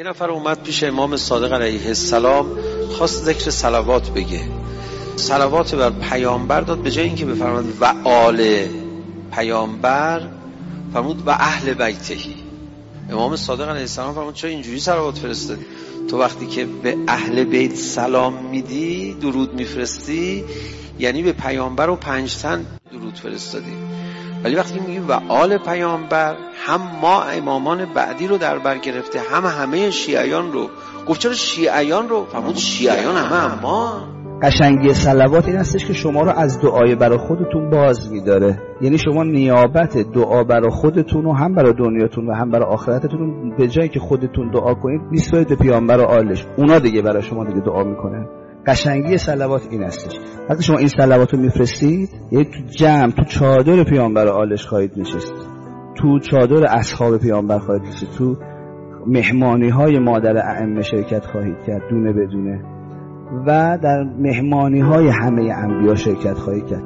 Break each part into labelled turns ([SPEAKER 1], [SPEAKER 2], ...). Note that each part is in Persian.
[SPEAKER 1] یه نفر اومد پیش امام صادق علیه السلام، خواست ذکر صلوات بگه، صلوات بر پیامبر داد، به جای اینکه بفرماد و آل پیامبر فرمود و اهل بیتهی. امام صادق علیه السلام فرمود چرا اینجوری صلوات فرستادی؟ تو وقتی که به اهل بیت سلام میدی، درود میفرستی، یعنی به پیامبر و 5 تن درود فرستادی. ولی وقتی میگیم و آل پیامبر، هم ما امامان بعدی رو در بر گرفته، هم همه شیعیان رو. گفت چرا شیعیان رو؟ فرمود شیعیان همه ما.
[SPEAKER 2] قشنگی صلوات این هستش که شما رو از دعای برای خودتون باز می‌داره. یعنی شما نیابت دعا برای خودتون و هم برای دنیاتون و هم برای آخرتتون، به جایی که خودتون دعا کنید میسپارید به پیامبر و آلش، اونا دیگه برای شما دیگه دعا میکنن. قشنگی صلوات این هستش. وقتی شما این صلوات رو میفرستید، یعنی تو جمع، تو چادر پیامبر و آلش خواهید نشست، تو چادر اصحاب پیامبر خواهید نشست، تو مهمانی‌های مادر ائمه شرکت خواهید کرد دونه بدونه، و در مهمانی‌های همه انبیا شرکت خواهید کرد.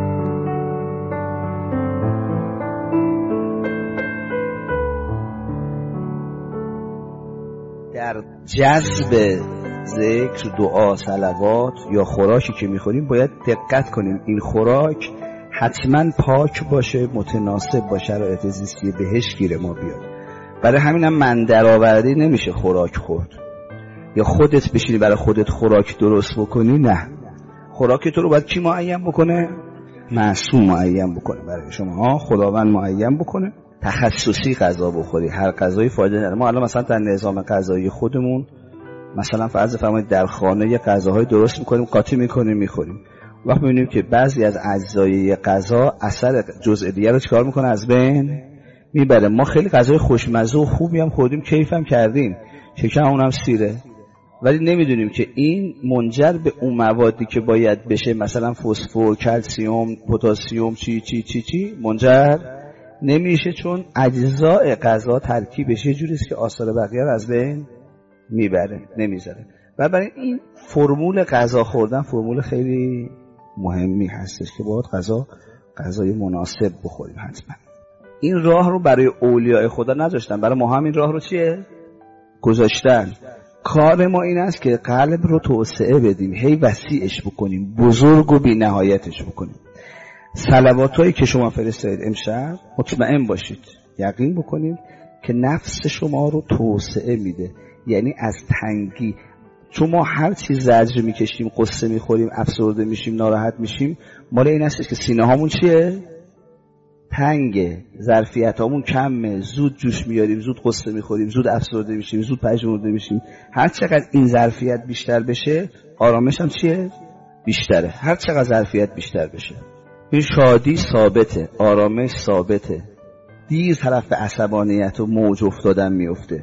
[SPEAKER 2] در جذب ذکر، دعا، صلوات یا خوراکی که می‌خوریم باید دقت کنیم این خوراک حتما پاک باشه، متناسب با شرایط زیستی بهشت گیر ما بیاد. برای همینم من درآوردی نمیشه خوراک خورد، یا خودت بشینی برای خودت خوراک درست بکنی. نه، خوراک تو رو باید کی معین بکنه؟ معصوم معین بکنه برای شما، خداوند معین بکنه. تخصصی غذا بخوری، هر غذایی فایده نداره. ما الان مثلا در نظام غذایی خودمون، مثلا فرض فرمایید در خانه یه غذاهای درست میکنیم، قاطی میکنیم، میخوریم. وقت میبینیم که بعضی از اجزای غذا اثر جزء دیگر رو چیکار میکنه؟ از بین میبره. ما خیلی غذای خوشمزه و خوبی هم خوردیم، کیف هم کردیم، شکم اونم سیره، ولی نمیدونیم که این منجر به اون موادی که باید بشه، مثلا فسفر، کلسیم، پتاسیم، چی منجر نمیشه، چون اجزای غذا ترکیبش یه جوری است که آثار بقیه رو از بین میبره، نمیذاره. و برای این فرمول غذا خوردن فرمول خیلی مهمی هستش که باید غذای مناسب بخوریم حتما. این راه رو برای اولیاء خدا نذاشتن، برای ما هم این راه رو چیه؟ گذاشتن. کار ما این است که قلب رو توسعه بدیم، هی وسیعش بکنیم، بزرگ و بی نهایتش بکنیم. صلواتایی که شما فرستادید امشب، مطمئن باشید، یقین بکنید که نفس شما رو توسعه میده. یعنی از تنگی، چون ما هر چیز زجر میکشیم، قصه میخوریم، افسرده میشیم، ناراحت میشیم، مال این هستش که سینه هامون چیه؟ تنگه، ظرفیت هامون کمه، زود جوش میاریم، زود قصه میخوریم، زود افسرده میشیم، زود پژمرده میشیم. هر چقدر این ظرفیت بیشتر بشه، آرامش هم چیه؟ بیشتره. هر چقدر ظرفیت بیشتر بشه، این شادی ثابته، آرامش ثابته. دیر طرف به عصبانیت و موج افتادن میفته،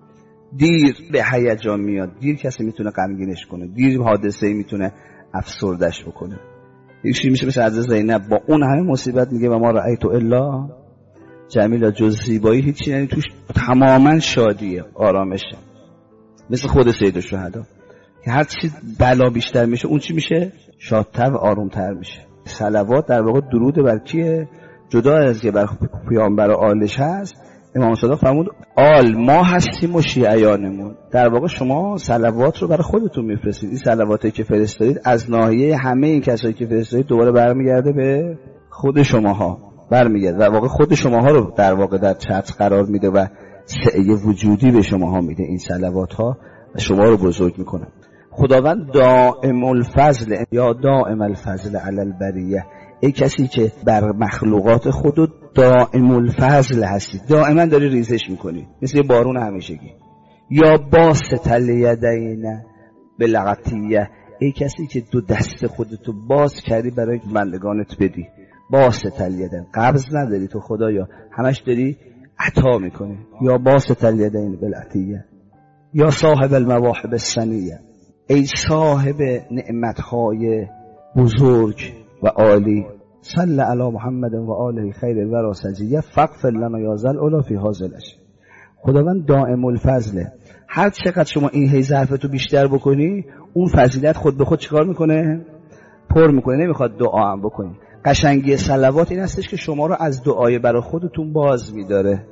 [SPEAKER 2] دیر به هیجان میاد، دیر کسی میتونه غمگینش کنه، دیر حادثه‌ای میتونه افسردش بکنه. یکی میشه مثل حضرت زینب، با اون همه مصیبت میگه و ما رأیت الا جمیلا، جز زیبایی هیچی، یعنی توش تماما شادیه، آرامشه. مثل خود سید الشهدا که هر چی بلا بیشتر میشه، اون چی میشه؟ شادتر و آرومتر میشه. صلوات در واقع درود بر کیه؟ جدا از که بر پیامبر و آلش هست، امام صادق فرمود آل ما هستیم و شیعیانمون. در واقع شما صلوات رو برای خودتون میفرستید. این صلواتی که فرستادید از ناحیه همه این کسایی که فرستادید دوباره برمیگرده به خود شماها، برمیگرده. در واقع خود شماها رو در واقع در چتر قرار میده و سعی وجودی به شماها میده. این صلوات ها شما رو بزرگ میکنه. خداوند دائم الفضل یا دائم الفضل علی البریه، ای کسی که بر مخلوقات خودت دائم الفضل هستی، دائما داری ریزش میکنی مثل بارون همیشگی. یا باسط الیدین بالعطیه، ای کسی که دو دست خودتو باز کردی برای بندگانت بدی. باسط الیدین، قبض نداری تو خدایا، همش داری عطا میکنی. یا باسط الیدین بالعطیه، یا صاحب المواهب السنیه، ای صاحب نعمتهای بزرگ و عالی. صلی علی محمد و آله خیر الورى سجیه فاغفر لنا یا ذا العلا فی هذا الاشیاء. خداوند دائم الفضله. هر چقدر شما این هی ظرفتو بیشتر بکنی، اون فضیلت خود به خود چیکار میکنه؟ پر میکنه. نمیخواد دعا هم بکنی. قشنگی صلوات این هستش که شما رو از دعای برای خودتون باز میداره.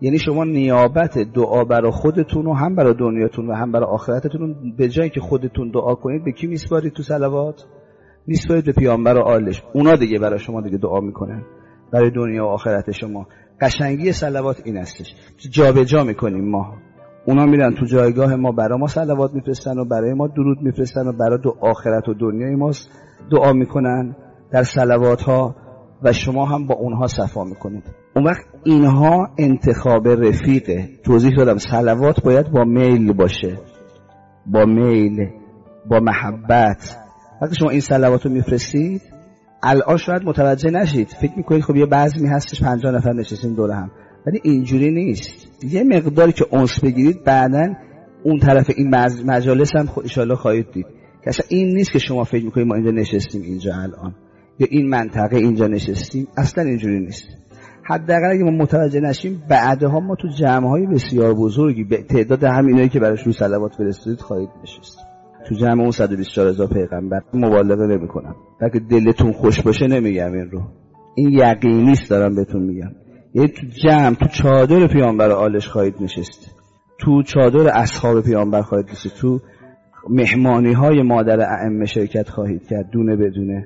[SPEAKER 2] یعنی شما نیابت دعا برای خودتون و هم برای دنیاتون و هم برای آخرتتون به جایی که خودتون دعا کنید به کی میسپارید تو صلوات؟ میسپارید به پیامبر و آلش. اونا دیگه برای شما دیگه دعا میکنن برای دنیا و آخرت شما. قشنگی صلوات این هستش جابجا میکنیم ما، اونا میرن تو جایگاه ما برای ما صلوات میفرستن و برای ما درود میفرستن و برای آخرت و دنیای ما دعا میکنن در صلوات ها و شما هم با اونها صفا میکنید. اون وقت اینها انتخاب رفیقه. توضیح دادم صلوات باید با میل باشه، با میل، با محبت. وقتی شما این صلوات رو میفرستید الان شاید متوجه نشید، فکر میکنید خب یه بزمی هستش 50 نفر نشستین دور هم، ولی اینجوری نیست. یه مقداری که انس بگیرید بعدن اون طرف این مجالس هم ان شاءالله خواهید دید که اصلا این نیست که شما فکر میکنید ما اینجا نشستیم اینجا الان یا این منطقه اینجا نشستیم، اصلا اینجوری نیست. حداقل اگه ما متوجه نشیم بعدها ما تو جمع‌های بسیار بزرگی به تعداد همینایی که براش روی صلوات فرستادید خواهید نشست. تو جمع اون 124,000 پیغمبر مبالغه نمی‌کنم. اگه دلتون خوش باشه نمیگم این رو، این یقینی است دارم بهتون میگم. یعنی تو جمع تو چادر پیامبر و آلش خواهید نشست، تو چادر اصحاب پیامبر خواهید نشست، تو مهمانی‌های مادر ائمه شرکت خواهید کرد دونه بدونه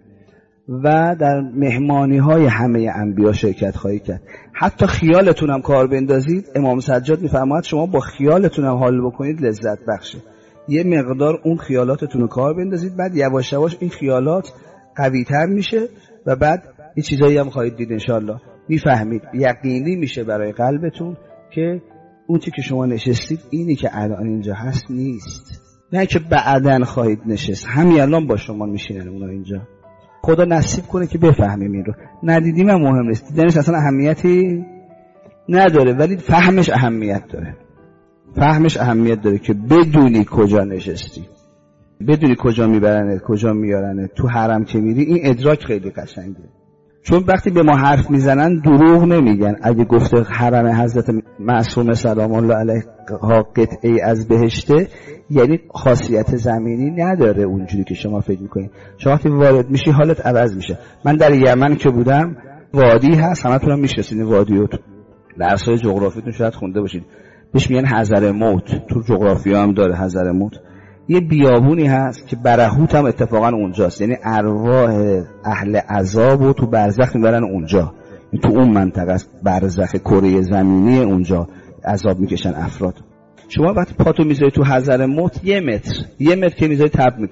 [SPEAKER 2] و در مهمانی‌های همه انبیا شرکت خواهید کرد. حتی خیالتون هم کار بندازید، امام سجاد می‌فرماید شما با خیالتون هم حال بکنید لذت بخشه. یه مقدار اون خیالاتتون رو کار بندازید، بعد یواش یواش این خیالات قوی‌تر میشه و بعد این چیزایی هم خواهید دید انشالله. میفهمید یقینی میشه برای قلبتون که اون چیزی که شما نشستید اینی که الان اینجا هست نیست، نه که بعداً خواهید نشست، همین الان با شما میشینن اونا اینجا. خدا نصیب کنه که بفهمیم این رو. ندیدیم هم مهم نیست، دیدنش اصلا اهمیتی نداره، ولی فهمش اهمیت داره. فهمش اهمیت داره که بدونی کجا نشستی، بدونی کجا میبرنت، کجا میارنت. تو حرم که میری این ادراک خیلی قشنگه، چون وقتی به ما حرف میزنن دروغ نمیگن. اگه گفته حرم حضرت معصومه سلام الله علیها قطعه از بهشته، یعنی خاصیت زمینی نداره اونجوری که شما فکر میکنید. شما وقتی وارد میشی حالت عوض میشه. من در یمن که بودم وادی هست، همتون هم میشناسید وادی رو، درسای جغرافیتون شاید خونده باشید، بهش میگن حضرموت، تو جغرافیا هم داره حضرموت. یه بیابونی هست که برهوت هم اتفاقا اونجاست، یعنی ارواح اهل عذاب و تو برزخ میبرن اونجا، تو اون منطقه است، برزخ کره زمینی اونجا عذاب میکشن افراد. شما وقتی پاتو میذاری تو حضرموت یه متر که میذاری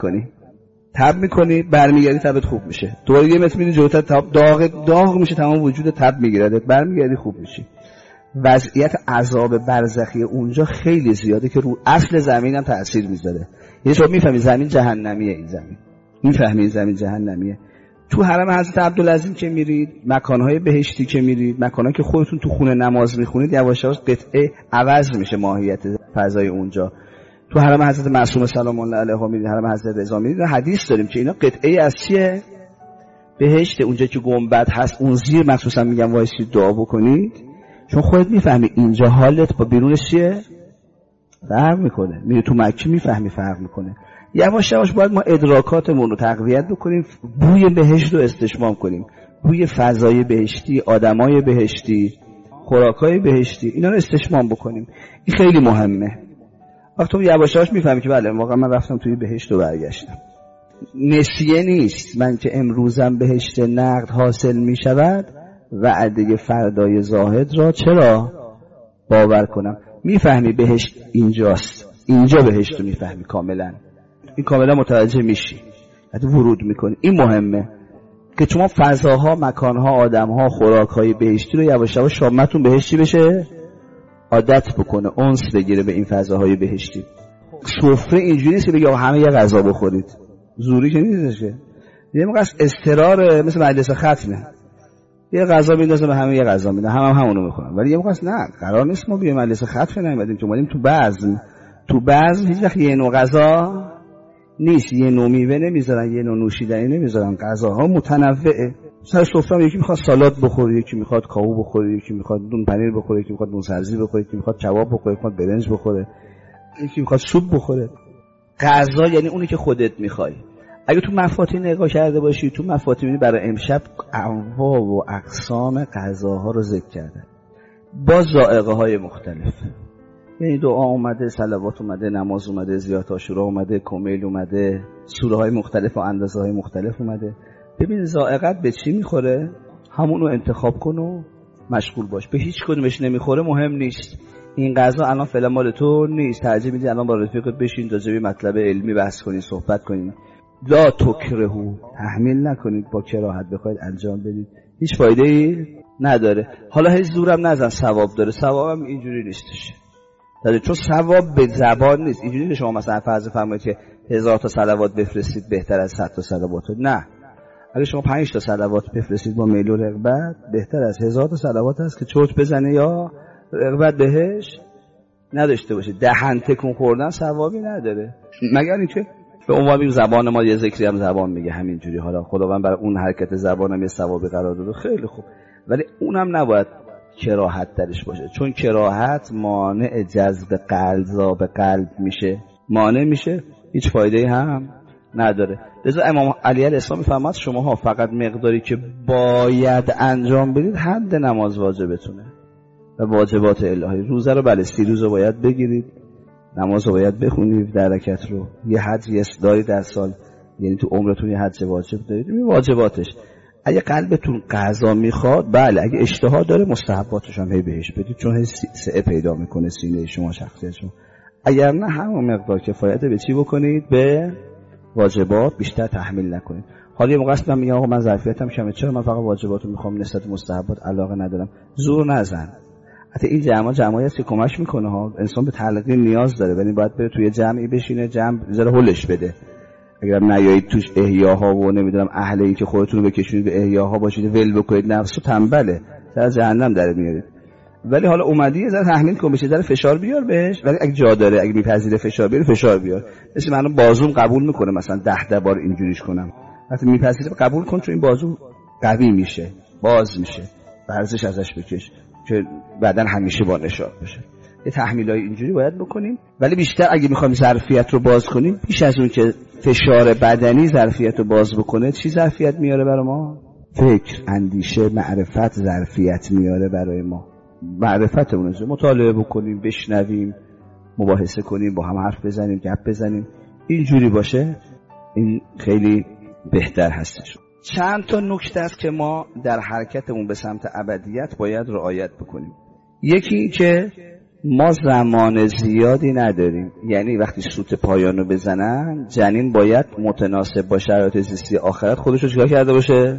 [SPEAKER 2] تب میکنی برمیگردی تبت خوب میشه، دوباره یه متر میری جلوتر تب داغ میشه، تمام وجود تب میگیره، برمیگردی خوب میشی. وضعیت عذاب برزخی اونجا خیلی زیاده که رو اصل زمین هم تأثیر میذاره. یعنی شما میفهمی زمین جهنمیه، این زمین میفهمی زمین جهنمیه. تو حرم حضرت عبدالعظیم که میرید، مکانهای بهشتی که میرید، مکانهایی که خودتون تو خونه نماز میخونید، یواش یواش قطعه عوض میشه ماهیت فضای اونجا. تو حرم حضرت معصومه سلام الله علیها میرید، حرم حضرت رضا میرید، حدیث داریم که اینا قطعه از چیه؟ بهشت. اونجا که گنبد هست اون زیر مخصوصا میگم وایسید دعا بکنید، چون خودت میفهمی اینجا حالت با بیرونش چیه؟ فرق میکنه. میری تو مکه میفهمی فرق میکنه. یواش یواش باید ما ادراکاتمون رو تقویت بکنیم، بوی بهشت رو استشمام کنیم، بوی فضای بهشتی، آدمای بهشتی، خوراکای بهشتی، اینا رو استشمام بکنیم. این خیلی مهمه. وقتی یواش یواش میفهمی که بله واقعا من رفتم توی بهشت و برگشتم. نسیه نیست من که امروزم بهشت نقد حاصل میشود وعده فردای زاهد را چرا باور کنم. میفهمی بهشت اینجاست، اینجا بهشت رو میفهمی کاملا، این کاملا متوجه میشی، حتی ورود میکنی. این مهمه که شما فضاها، مکانها، آدمها، خوراکهای بهشتی رو یواش یواش شامتون بهشتی بشه، عادت بکنه، انس بگیره به این فضاهای بهشتی. سفره اینجوری نیست که بگی همه یه غذا بخورید، زوری که نیستش که. یه موقع استقرار مثل مجلس ختمه، یه غذا میندازه به همه یه غذا میده، همونو میخورن. ولی یه موقع نه، قرار نیست ما بیایم مجلس ختم نمیدیم، که اومدیم تو بزم هیچ وقت یه نوع غذا نیست، یه نوع میوه نمیذارن، یه نوع نوشیدنی نمیذارن، غذاها متنوعه. سر سفره یکی میخواد سالاد بخوره، یکی میخواد کاهو بخوره، یکی میخواد نون پنیر بخوره، یکی میخواد نون سبزی بخوره، یکی میخواد کباب بخوره، یکی میخواد برنج بخوره، یکی میخواد سوپ بخوره. غذا یعنی اونی که خودت میخوای. اگه تو مفاتیح نگاه کرده باشی، تو مفاتیح برای امشب انواع و اقسام غذاها رو ذکر کرده. با ذائقه های مختلف. یعنی دعا اومده، صلوات اومده، نماز اومده، زیارت عاشورا اومده، کمیل اومده، سوره های مختلف و اندازه های مختلف اومده. ببین ذائقت به چی میخوره، همونو انتخاب کن و مشغول باش. به هیچ کدومش نمیخوره مهم نیست. این غذا الان فعلا مال تو نیست، ترجیح میدی الان با رفیقت بشین راجع به مطلب علمی بحث کنید، صحبت کنید. لا تکرهو، تحمیل نکنید، با کراهت بخواید انجام بدید، هیچ فایده ای نداره. حالا هیچ زورم نزن ثواب داره، ثوابم اینجوری نیستش. چون ثواب به زبان نیست. اینجوری که شما مثلا فرض فرمایید که 1000 تا صلوات بفرستید بهتر از 100 تا صلوات. نه، اگه شما 5 تا صلوات بفرستید با میل و رغبت، بهتر از 1000 تا صلوات هست که چرت بزنه یا رغبت بهش نداشته باشه. دهن تکون خوردن ثوابی نداره، مگر اینکه به عنوان زبان ما یه ذکری هم زبان میگه همینجوری، حالا خداوند برای اون حرکت زبانم یه ثوابی قرار داده، خیلی خوب، ولی اونم نباید کراهت درش باشه، چون کراهت مانع جذب قلب به قلب میشه، مانع میشه، هیچ فایده هم نداره. لذا امام علی علیه السلام میفرماد شماها فقط مقداری که باید انجام بدید حد نماز واجبتونه و واجبات الهی. روزه رو بله 30 روز رو باید بگیرید، نماز رو باید بخونید، در رکعت رو، یه حج دارید در سال، یعنی تو عمرتون یه حج واجب دارید، این واجباتش. اگه قلبتون قضا میخواد، بله، اگه اشتها داره مستحباتش هم بهش بدید، چون هی سعه پیدا میکنه سینه شما، شخصیت شما. اگر نه همون مقدار کفایت به چی بکنید؟ به واجبات، بیشتر تحمیل نکنید. حالا یه موقع اصلا میگم آقا من ظرفیتم کمه، چرا من فقط واجباتو میخوام نسبت مستحبات علاقه ندارم؟ زور نزن. حتی این جمعی هست که کمک میکنه ها، انسان به تلقین نیاز داره، ولی باید بره توی جمعی بشینه، جمع بذاره هولش بده. اگر نیایید توش احیاها و نمیدونم اهل این که خودتون رو بکشونید به احیاها باشید، ول بکنید، نفسو تنبله، سر جهنم در میارید. ولی حالا اومدی یه ذره تحمیل کن، بشه ذره فشار بیار بهش، ولی اگه جا داره، اگه میپذیره فشار بیاره، فشار بیار. مثل من بازوم قبول میکنه مثلا 10 بار اینجوریش کنم، وقتی میپذیره قبول کن، چون این بازو قوی میشه، باز میشه، ورزش ازش بکش که بعدن همیشه با نشاط بشه. یه تحمیلای اینجوری باید بکنیم، ولی بیشتر اگه میخوایم ظرفیت رو باز کنیم، بیش از اون که فشار بدنی ظرفیت رو باز بکنه، چی ظرفیت میاره برای ما؟ فکر، اندیشه، معرفت ظرفیت میاره برای ما. معرفتمون رو مطالعه بکنیم، بشنویم، مباحثه کنیم، با هم حرف بزنیم، گپ بزنیم، اینجوری باشه، این خیلی بهتر هستش. چند تا نکته است که ما در حرکتمون به سمت ابدیت باید رعایت بکنیم. یکی این که ما زمان زیادی نداریم، یعنی وقتی سوت پایان رو بزنن، جنین باید متناسب با شرایط زیستی آخرت خودش رو چیکار کرده باشه؟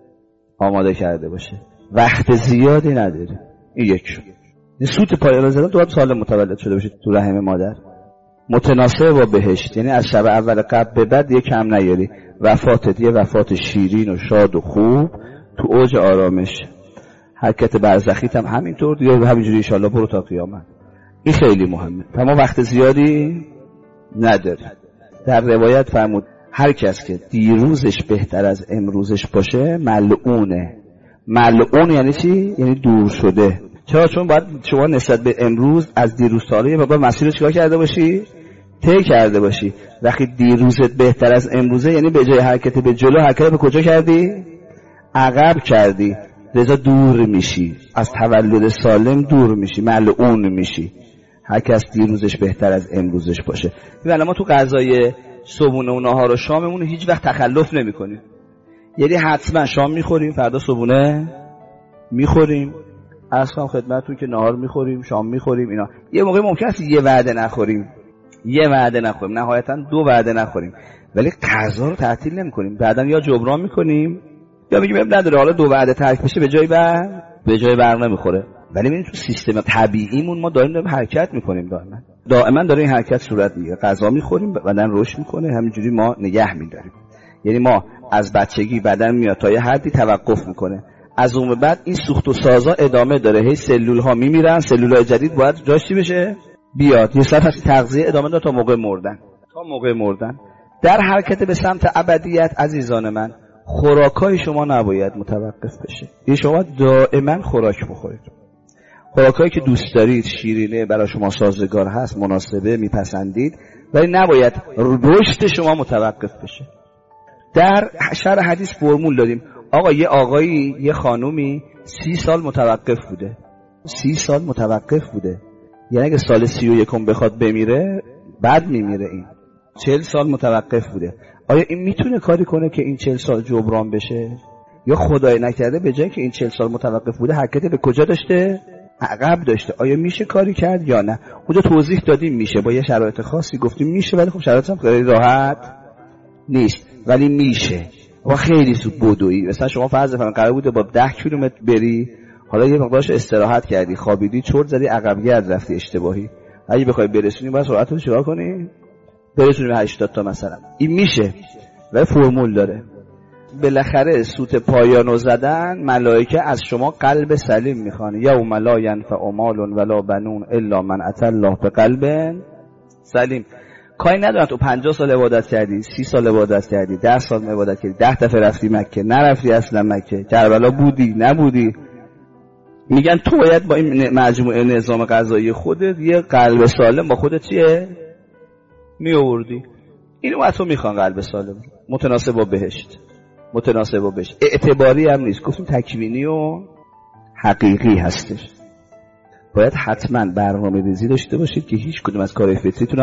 [SPEAKER 2] آماده کرده باشه. وقت زیادی نداریم. این یک شد. سوت پایان رو زدن، 2 سال متولد شده باشه تو رحم مادر، متناسب با بهشت، یعنی از شب اول قبل به بعد یه کم نیاری. وفاتت یه وفات شیرین و شاد و خوب تو اوج آرامش. حرکت برزخیت هم همینطور دیگه، همینجوری ان شاءالله برو تا قیامت. این خیلی مهمه. ما وقت زیادی نداریم. در روایت فرمود هر کس که دیروزش بهتر از امروزش باشه ملعونه. ملعون یعنی چی؟ یعنی دور شده. چرا؟ چون باید شما نسبت به امروز از دیروز تا حالا باید مسیر رو چیکار کرده باشی؟ طی کرده باشی. وقتی دیروزت بهتر از امروزه، یعنی به جای حرکت به جلو، حرکت به کجا کردی؟ عقب کردی. لذا دور میشی، از تولد سالم دور میشی، ملعون میشی. هر کس دیروزش بهتر از امروزش باشه. ببین ما تو غذای صبحونه و نهار و شاممون هیچ وقت تخلف نمی‌کنیم. یعنی حتما شام می‌خوریم، فردا صبحونه می‌خوریم. اصلا خدمتتون که نهار می‌خوریم، شام می‌خوریم اینا. یه موقع ممکنه است یه وعده نخوریم. نهایتاً 2 وعده نخوریم. ولی غذا رو تعطیل نمی‌کنیم. بعداً یا جبران می‌کنیم یا میگیم نداره، حالا 2 وعده ترک بشه به جای بر نمیخوره. ولی ببین تو سیستم طبیعیمون ما داریم حرکت میکنیم، دائما داره این حرکت صورت میگیره. غذا میخوریم، بدن رشد میکنه، همینجوری ما نگه میداریم. یعنی ما از بچگی بدن میاد تا یه حدی توقف میکنه، از اون به بعد این سوخت و سازا ادامه داره، هی سلول ها میمیرن، سلول های جدید باید جاش چی بشه؟ بیاد. یه ساعت از تغذیه ادامه داره تا موقع مردن. در حرکت به سمت ابدیت عزیزان من، خوراکای شما نباید متوقف بشه. یعنی شما دائما خوراک بخورید، خوراکایی که دوست دارید، شیرینه، برای شما سازگار هست، مناسبه، میپسندید، ولی نباید رشد شما متوقف بشه. در شرح حدیث فرمول دادیم، آقا یه آقایی یه خانومی 30 سال متوقف بوده، 30 سال متوقف بوده. یعنی اگه سال 31 بخواد بمیره بعد میمیره. این 40 سال متوقف بوده. آیا این میتونه کاری کنه که این 40 سال جبران بشه؟ یا خدای نکرده به جای که این 40 سال متوقف بوده حرکت به کجا داشته؟ عقب داشته. آیا میشه کاری کرد یا نه؟ اونجا توضیح دادیم میشه، با یه شرایط خاصی گفتیم میشه، ولی خب شرایطش هم خیلی راحت نیست، ولی میشه. و خیلی سود بدویی، مثلا شما فرض کنید قرار بوده با 10 کیلومتر بری، حالا یه مقدارش استراحت کردی، خوابیدی، چرت زدی، عقب گرد رفتی اشتباهی، اگه بخوای برسونی باید سرعت رو چیکار کنی؟ برسونی به 80 تا مثلا. این میشه و فرمول داره. بالاخره سوت پایانو زدن ملائکه از شما قلب سلیم میخوان. یوم لا ینفع مال ولا بنون الا من اتى الله بقلب سلیم. کاری ندارن تو 50 سال عبادت کردی، 30 سال عبادت کردی، 10 سال عبادت کردی، 10 دفعه رفتی مکه، نرفتی اصلا مکه، کربلا بودی نبودی، میگن تو باید با این مجموعه نظام غذایی خودت یه قلب سالم با خودت چیه می آوردی. اینو از تو میخوان، قلب سالم متناسب با بهشت، متناسب با بهشت. اعتباری هم نیست، گفتیم تکوینی و حقیقی هستش. باید حتما برنامه ریزی داشته باشید که هیچ کدوم از کارهای فطریتون هم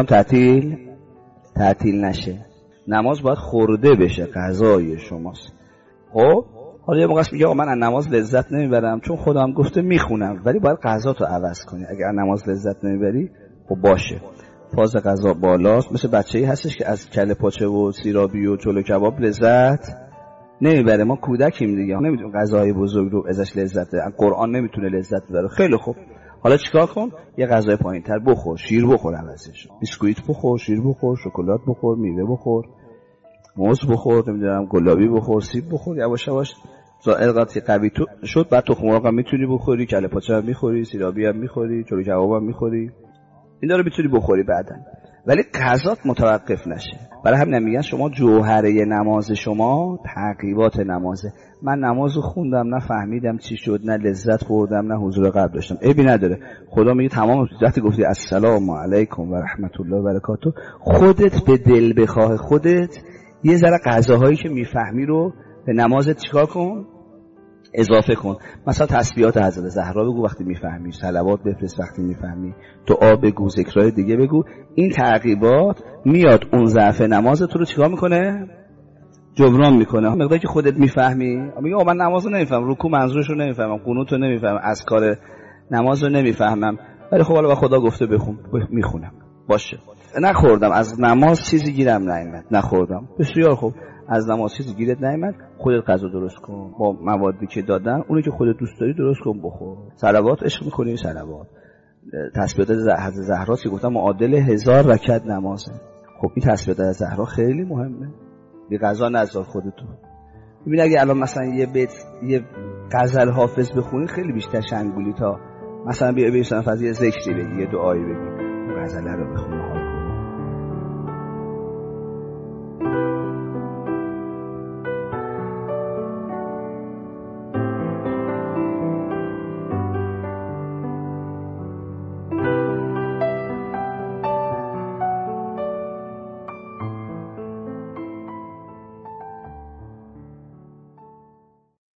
[SPEAKER 2] تعطیل نشه. نماز باید خورده بشه، غذای شماست. خب حالا یه موقع میگه من از نماز لذت نمیبرم چون خودم گفته میخونم، ولی باید غذا تو عوض کنی. اگر از نماز لذت نمیبری خب باشه، فاز غذا بالاست. مثل بچه‌ای هستش که از کله پاچه و سیرابی و چلو کباب لذت نمیبره. ما کودکیم دیگه، نمیدونیم غذاهای بزرگ رو ازش لذت ببره. قرآن نمیتونه لذت ببره. خیلی خوب، حالا چیکار کن؟ یه غذای پایین‌تر بخور، شیر بخور عوضش، بیسکویت بخور، شیر بخور، شکلات بخور، میوه بخور، موز بخور، نمیدونم گلابی بخور، سیب بخور. یواش یواش ذائقت قوی تو شد، بعد تخم مرغ هم میتونی بخوری، کله پاچه هم میخوری، سیرابی هم میخوری، چلو کباب هم میخوری، اینا رو میتونی بخوری بعداً، ولی غذات متوقف نشه. برای همین میگن شما جوهره نماز شما تعقیبات نمازه. من نمازو خوندم، نه فهمیدم چی شد، نه لذت بردم، نه حضور قلب داشتم، عیبی نداره. خدا میگه تمام وقتی گفتی السلام علیکم و رحمت الله و برکاته، خودت به دل بخواه خودت یه ذره غذاهایی که میفهمی رو به نمازت چیکار کن؟ اضافه کن. مثلا تسبیحات حضرت زهرا بگو وقتی میفهمی، صلوات بفرست وقتی میفهمی، دعا بگو، ذکرای دیگه بگو. این تعقیبات میاد اون ضعف نماز تو رو چیکار میکنه؟ جبران میکنه. مقداری که خودت میفهمی، میگه من نمازو نمیفهمم، رکوع منظورشو نمیفهمم، قنوتو نمیفهمم، اذکار نمازو نمیفهمم، ولی خب حالا خدا گفته بخون، میخونم. باشه، نخوردم از نماز چیزی گیرم نیامد، نخوردم، بسیار خوب، از نماز چیزی گیرت نیامد، خودت غذا درست کن با موادی که دادن، اونی که خودت دوست داری درست کن بخور. صلوات عشق میکنی، صلوات، تسبیحات حضرت زهرا که گفتم معادل 1000 رکعت نمازه. خب این تسبیحات زهرا خیلی مهمه. بی غذا نذار خودتو. ببین اگه الان مثلا یه بیت یه غزل حافظ بخونی خیلی بیشتر شنگولی تا مثلا بیا مثلا فقط یه ذکری بگی، یه دعایی بگی، غزل رو بخون.